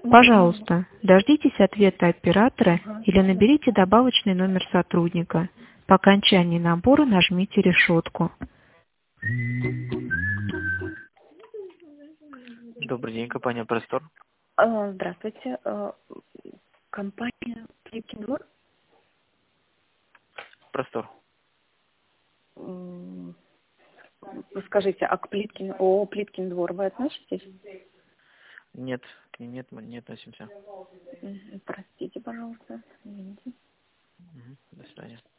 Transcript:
Пожалуйста, дождитесь ответа оператора или наберите добавочный номер сотрудника. По окончании набора нажмите решетку. Добрый день, компания Простор. Здравствуйте. Компания Плиткин двор. Простор. Скажите, а к Плиткин двор вы относитесь? Нет, к ней нет, мы не относимся. Простите, пожалуйста. Извините. До свидания.